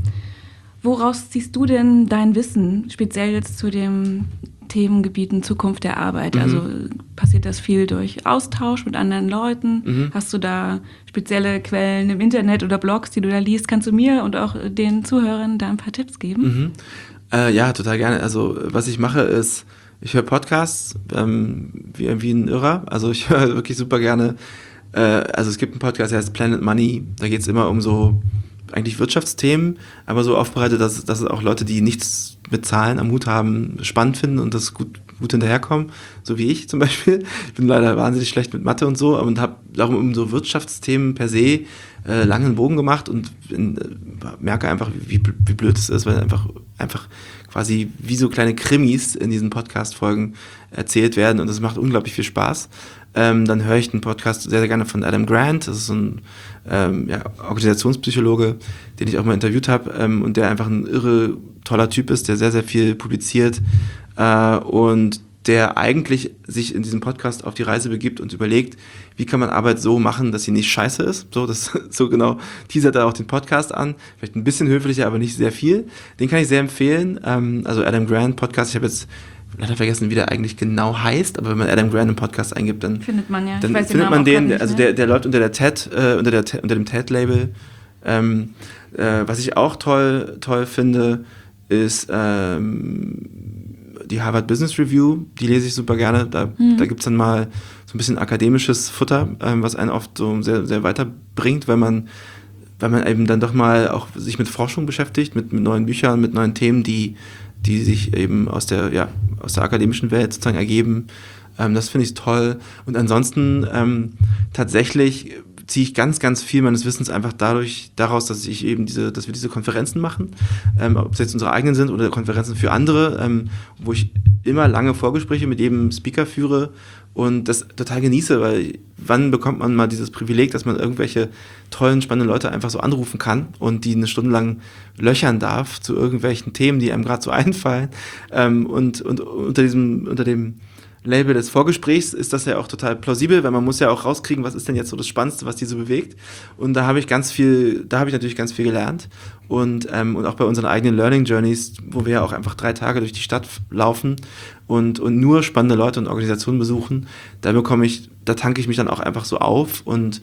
Woraus ziehst du denn dein Wissen, speziell jetzt zu den Themengebieten Zukunft der Arbeit? Mhm. Also passiert das viel durch Austausch mit anderen Leuten? Mhm. Hast du da spezielle Quellen im Internet oder Blogs, die du da liest? Kannst du mir und auch den Zuhörern da ein paar Tipps geben? Mhm. Äh, ja, total gerne. Also was ich mache ist, ich höre Podcasts ähm, wie, wie ein Irrer. Also ich höre wirklich super gerne, äh, also es gibt einen Podcast, der heißt Planet Money. Da geht es immer um so eigentlich Wirtschaftsthemen, aber so aufbereitet, dass, dass auch Leute, die nichts mit Zahlen am Hut haben, spannend finden und das gut, gut hinterherkommen, so wie ich zum Beispiel. Ich bin leider wahnsinnig schlecht mit Mathe und so und habe darum um so Wirtschaftsthemen per se äh, langen Bogen gemacht und in, äh, merke einfach, wie, wie blöd es ist, weil einfach, einfach quasi wie so kleine Krimis in diesen Podcast-Folgen erzählt werden und das macht unglaublich viel Spaß. Ähm, dann höre ich den Podcast sehr, sehr gerne von Adam Grant, das ist so ein ähm, ja, Organisationspsychologe, den ich auch mal interviewt habe ähm, und der einfach ein irre toller Typ ist, der sehr, sehr viel publiziert äh, und der eigentlich sich in diesem Podcast auf die Reise begibt und überlegt, wie kann man Arbeit so machen, dass sie nicht scheiße ist. So, das, so genau teasert er auch den Podcast an. Vielleicht ein bisschen höflicher, aber nicht sehr viel. Den kann ich sehr empfehlen. Ähm, also Adam Grant Podcast, ich habe jetzt leider vergessen, wie der eigentlich genau heißt, aber wenn man Adam Grant im Podcast eingibt, dann findet man ja. Dann findet man den, also der, der läuft unter der T E D, äh, unter, der, unter dem T E D-Label. Ähm, äh, was ich auch toll, toll finde, ist ähm, die Harvard Business Review, die lese ich super gerne. Da, mhm. da gibt es dann mal so ein bisschen akademisches Futter, ähm, was einen oft so sehr, sehr weiterbringt, weil man, weil man eben dann doch mal auch sich mit Forschung beschäftigt, mit, mit neuen Büchern, mit neuen Themen, die, die sich eben aus der, ja, aus der akademischen Welt sozusagen ergeben. Ähm, das finde ich toll. Und ansonsten ähm, tatsächlich ziehe ich ganz, ganz viel meines Wissens einfach dadurch, daraus, dass ich eben diese, dass wir diese Konferenzen machen, ähm, ob es jetzt unsere eigenen sind oder Konferenzen für andere, ähm, wo ich immer lange Vorgespräche mit jedem Speaker führe und das total genieße, weil wann bekommt man mal dieses Privileg, dass man irgendwelche tollen, spannenden Leute einfach so anrufen kann und die eine Stunde lang löchern darf zu irgendwelchen Themen, die einem gerade so einfallen, ähm, und, und unter diesem, unter dem Label des Vorgesprächs ist das ja auch total plausibel, weil man muss ja auch rauskriegen, was ist denn jetzt so das Spannendste, was die so bewegt. Und da habe ich ganz viel, da habe ich natürlich ganz viel gelernt. Und, ähm, und auch bei unseren eigenen Learning Journeys, wo wir ja auch einfach drei Tage durch die Stadt laufen und, und nur spannende Leute und Organisationen besuchen, da bekomme ich, da tanke ich mich dann auch einfach so auf und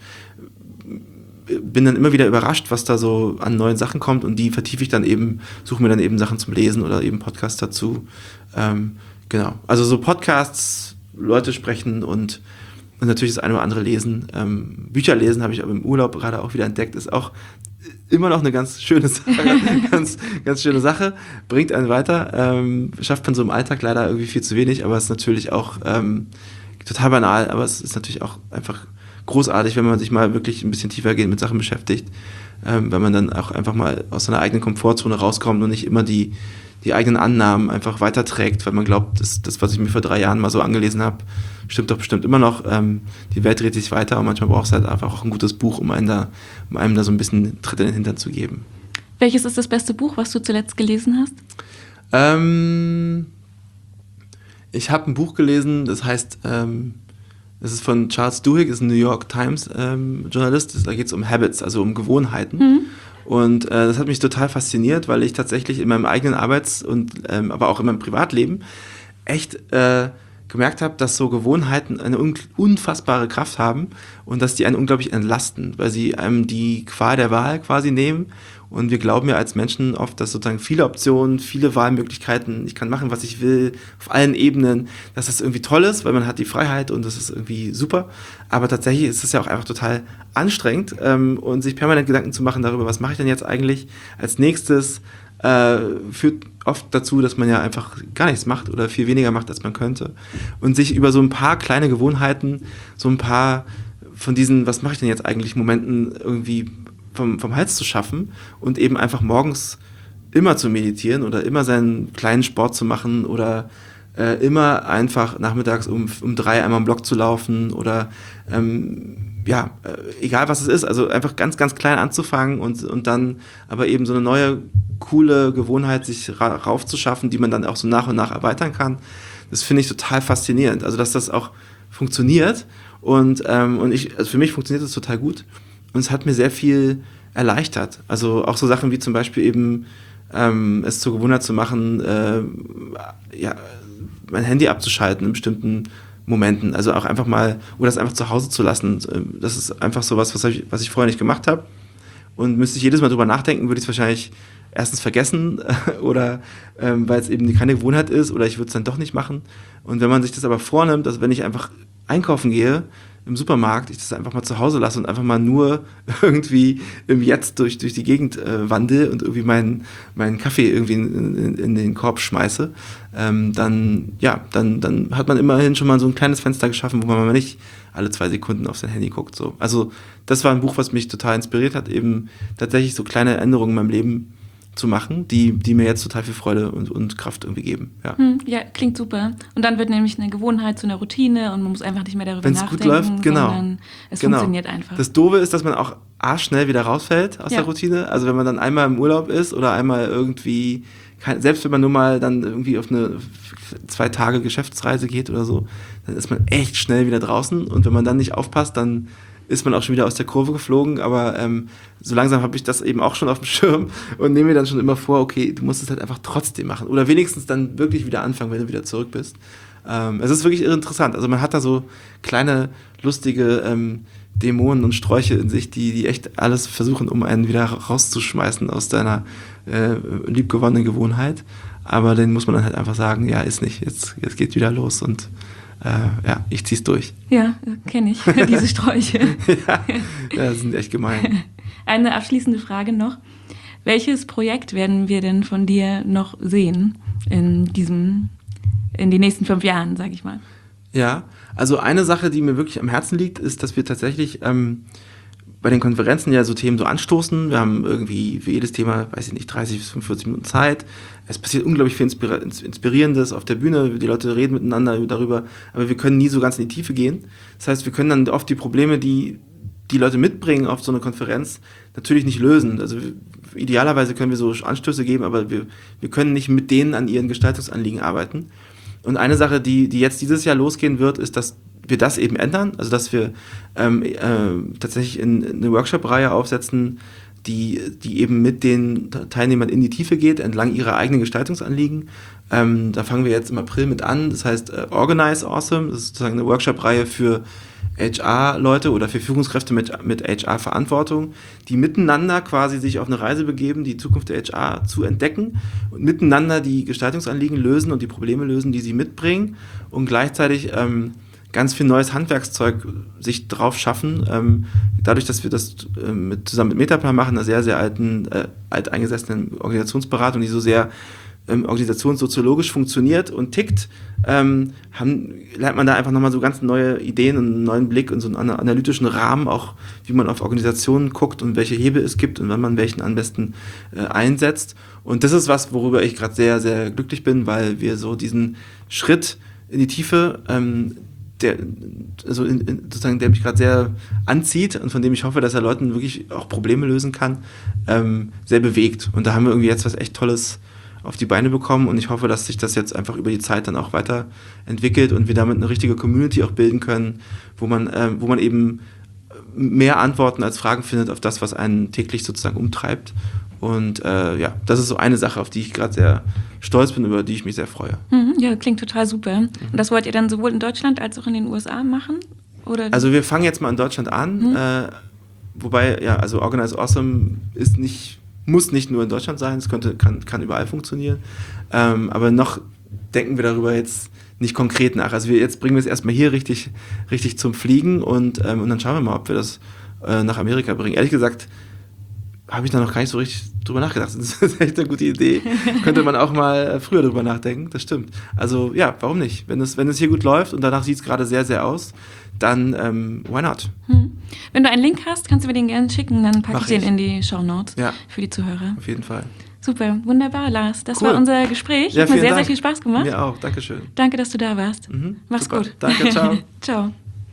bin dann immer wieder überrascht, was da so an neuen Sachen kommt und die vertiefe ich dann eben, suche mir dann eben Sachen zum Lesen oder eben Podcasts dazu. Ähm, Genau, also so Podcasts, Leute sprechen und, und natürlich das eine oder andere lesen. Ähm, Bücher lesen habe ich aber im Urlaub gerade auch wieder entdeckt, ist auch immer noch eine ganz schöne Sache, ganz, ganz schöne Sache, bringt einen weiter, ähm, schafft man so im Alltag leider irgendwie viel zu wenig, aber es ist natürlich auch ähm, total banal, aber es ist natürlich auch einfach großartig, wenn man sich mal wirklich ein bisschen tiefergehend mit Sachen beschäftigt, ähm, wenn man dann auch einfach mal aus seiner eigenen Komfortzone rauskommt und nicht immer die die eigenen Annahmen einfach weiterträgt, weil man glaubt, das, das, was ich mir vor drei Jahren mal so angelesen habe, stimmt doch bestimmt immer noch. Ähm, die Welt dreht sich weiter und manchmal braucht es halt einfach auch ein gutes Buch, um einem da, um einem da so ein bisschen Tritt in den Hintern zu geben. Welches ist das beste Buch, was du zuletzt gelesen hast? Ähm, Ich habe ein Buch gelesen, das heißt, ähm, das ist von Charles Duhigg, ist ein New York Times ähm, Journalist. Da geht es um Habits, also um Gewohnheiten. Mhm. Und äh, das hat mich total fasziniert, weil ich tatsächlich in meinem eigenen Arbeits- und ähm, aber auch in meinem Privatleben echt äh, gemerkt habe, dass so Gewohnheiten eine un- unfassbare Kraft haben und dass die einen unglaublich entlasten, weil sie einem die Qual der Wahl quasi nehmen. Und wir glauben ja als Menschen oft, dass sozusagen viele Optionen, viele Wahlmöglichkeiten, ich kann machen, was ich will, auf allen Ebenen, dass das irgendwie toll ist, weil man hat die Freiheit und das ist irgendwie super. Aber tatsächlich ist es ja auch einfach total anstrengend ähm, und sich permanent Gedanken zu machen darüber, was mache ich denn jetzt eigentlich als nächstes, äh, führt oft dazu, dass man ja einfach gar nichts macht oder viel weniger macht, als man könnte. Und sich über so ein paar kleine Gewohnheiten, so ein paar von diesen, was mache ich denn jetzt eigentlich, Momenten irgendwie Vom, vom Hals zu schaffen und eben einfach morgens immer zu meditieren oder immer seinen kleinen Sport zu machen oder äh, immer einfach nachmittags um, um drei einmal im Block zu laufen oder ähm, ja, äh, egal was es ist, also einfach ganz, ganz klein anzufangen und, und dann aber eben so eine neue, coole Gewohnheit sich ra- raufzuschaffen, die man dann auch so nach und nach erweitern kann. Das finde ich total faszinierend, also dass das auch funktioniert und, ähm, und ich, also für mich funktioniert das total gut. Und es hat mir sehr viel erleichtert. Also auch so Sachen wie zum Beispiel eben ähm, es zur Gewohnheit zu machen, äh, ja, mein Handy abzuschalten in bestimmten Momenten. Also auch einfach mal, oder das einfach zu Hause zu lassen. Das ist einfach so was, was ich, was ich vorher nicht gemacht habe. Und müsste ich jedes Mal drüber nachdenken, würde ich es wahrscheinlich erstens vergessen oder ähm, weil es eben keine Gewohnheit ist oder ich würde es dann doch nicht machen. Und wenn man sich das aber vornimmt, dass wenn ich einfach einkaufen gehe, im Supermarkt, ich das einfach mal zu Hause lasse und einfach mal nur irgendwie im Jetzt durch, durch die Gegend äh, wandel und irgendwie meinen, meinen Kaffee irgendwie in, in, in den Korb schmeiße, ähm, dann, ja, dann, dann hat man immerhin schon mal so ein kleines Fenster geschaffen, wo man mal nicht alle zwei Sekunden auf sein Handy guckt. So. Also das war ein Buch, was mich total inspiriert hat, eben tatsächlich so kleine Änderungen in meinem Leben zu machen, die, die mir jetzt total viel Freude und, und Kraft irgendwie geben. Ja. Hm, ja, klingt super. Und dann wird nämlich eine Gewohnheit zu einer Routine und man muss einfach nicht mehr darüber Wenn's nachdenken. Wenn es gut läuft, genau. Sondern es genau. funktioniert einfach. Das Doofe ist, dass man auch arschschnell wieder rausfällt aus ja. der Routine. Also wenn man dann einmal im Urlaub ist oder einmal irgendwie, selbst wenn man nur mal dann irgendwie auf eine zwei Tage Geschäftsreise geht oder so, dann ist man echt schnell wieder draußen und wenn man dann nicht aufpasst, dann ist man auch schon wieder aus der Kurve geflogen, aber ähm, so langsam habe ich das eben auch schon auf dem Schirm und nehme mir dann schon immer vor, okay, du musst es halt einfach trotzdem machen oder wenigstens dann wirklich wieder anfangen, wenn du wieder zurück bist. Ähm, es ist wirklich interessant, also man hat da so kleine, lustige ähm, Dämonen und Sträuche in sich, die, die echt alles versuchen, um einen wieder rauszuschmeißen aus deiner äh, liebgewonnenen Gewohnheit, aber den muss man dann halt einfach sagen, ja, ist nicht, jetzt, jetzt geht wieder los und Äh, ja, ich zieh's durch. Ja, kenne ich, diese Sträuche. ja, ja, sind echt gemein. Eine abschließende Frage noch. Welches Projekt werden wir denn von dir noch sehen in diesem, in den nächsten fünf Jahren, sage ich mal? Ja, also eine Sache, die mir wirklich am Herzen liegt, ist, dass wir tatsächlich ähm, bei den Konferenzen ja so Themen so anstoßen. Wir haben irgendwie für jedes Thema, weiß ich nicht, dreißig bis fünfundvierzig Minuten Zeit. Es passiert unglaublich viel Inspirierendes auf der Bühne. Die Leute reden miteinander darüber, aber wir können nie so ganz in die Tiefe gehen. Das heißt, wir können dann oft die Probleme, die die Leute mitbringen auf so eine Konferenz, natürlich nicht lösen. Also idealerweise können wir so Anstöße geben, aber wir, wir können nicht mit denen an ihren Gestaltungsanliegen arbeiten. Und eine Sache, die, die jetzt dieses Jahr losgehen wird, ist, dass wir das eben ändern, also dass wir ähm, äh, tatsächlich in, in eine Workshop-Reihe aufsetzen, die, die eben mit den Teilnehmern in die Tiefe geht, entlang ihrer eigenen Gestaltungsanliegen. Ähm, da fangen wir jetzt im April mit an, das heißt äh, Organize Awesome, das ist sozusagen eine Workshop-Reihe für H R-Leute oder für Führungskräfte mit, mit H R-Verantwortung, die miteinander quasi sich auf eine Reise begeben, die Zukunft der H R zu entdecken und miteinander die Gestaltungsanliegen lösen und die Probleme lösen, die sie mitbringen und gleichzeitig ähm, ganz viel neues Handwerkszeug sich drauf schaffen. Ähm, dadurch, dass wir das äh, mit, zusammen mit Metaplan machen, einer sehr, sehr alten, äh, alteingesessenen Organisationsberatung, die so sehr ähm, organisationssoziologisch funktioniert und tickt, ähm, haben, lernt man da einfach nochmal so ganz neue Ideen und einen neuen Blick und so einen analytischen Rahmen, auch wie man auf Organisationen guckt und welche Hebel es gibt und wann man welchen am besten äh, einsetzt. Und das ist was, worüber ich gerade sehr, sehr glücklich bin, weil wir so diesen Schritt in die Tiefe ähm, der, also in, in, sozusagen, der mich gerade sehr anzieht und von dem ich hoffe, dass er Leuten wirklich auch Probleme lösen kann, ähm, sehr bewegt. Und da haben wir irgendwie jetzt was echt Tolles auf die Beine bekommen und ich hoffe, dass sich das jetzt einfach über die Zeit dann auch weiterentwickelt und wir damit eine richtige Community auch bilden können, wo man, äh, wo man eben mehr Antworten als Fragen findet auf das, was einen täglich sozusagen umtreibt. Und äh, ja, das ist so eine Sache, auf die ich gerade sehr stolz bin, über die ich mich sehr freue. Mhm, ja, klingt total super. Mhm. Und das wollt ihr dann sowohl in Deutschland als auch in den U S A machen? Oder? Also wir fangen jetzt mal in Deutschland an, mhm. äh, wobei, ja, also Organize Awesome ist nicht, muss nicht nur in Deutschland sein, es könnte, kann, kann überall funktionieren. Ähm, aber noch denken wir darüber jetzt nicht konkret nach. Also wir, jetzt bringen wir es erstmal hier richtig, richtig zum Fliegen und, ähm, und dann schauen wir mal, ob wir das äh, nach Amerika bringen. Ehrlich gesagt, habe ich da noch gar nicht so richtig drüber nachgedacht. Das ist echt eine gute Idee. Könnte man auch mal früher drüber nachdenken, das stimmt. Also ja, warum nicht? Wenn es, wenn es hier gut läuft und danach sieht es gerade sehr, sehr aus, dann ähm, why not? Hm. Wenn du einen Link hast, kannst du mir den gerne schicken, dann packe ich den in die Shownotes ja. für die Zuhörer. Auf jeden Fall. Super, wunderbar, Lars. Das cool. war unser Gespräch. Ja, Hat mir sehr, Dank. sehr viel Spaß gemacht. Mir auch, Dankeschön. Danke, dass du da warst. Mhm. Mach's Super. gut. Danke, ciao. Ciao.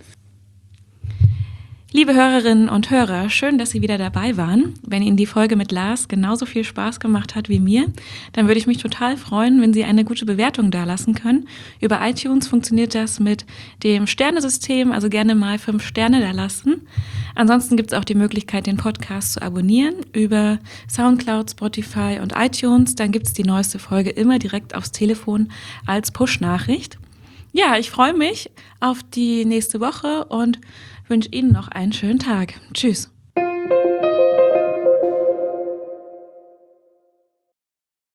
Liebe Hörerinnen und Hörer, schön, dass Sie wieder dabei waren. Wenn Ihnen die Folge mit Lars genauso viel Spaß gemacht hat wie mir, dann würde ich mich total freuen, wenn Sie eine gute Bewertung dalassen können. Über iTunes funktioniert das mit dem Sternesystem, also gerne mal fünf Sterne dalassen. Ansonsten gibt es auch die Möglichkeit, den Podcast zu abonnieren über Soundcloud, Spotify und iTunes. Dann gibt es die neueste Folge immer direkt aufs Telefon als Push-Nachricht. Ja, ich freue mich auf die nächste Woche und wünsche Ihnen noch einen schönen Tag. Tschüss.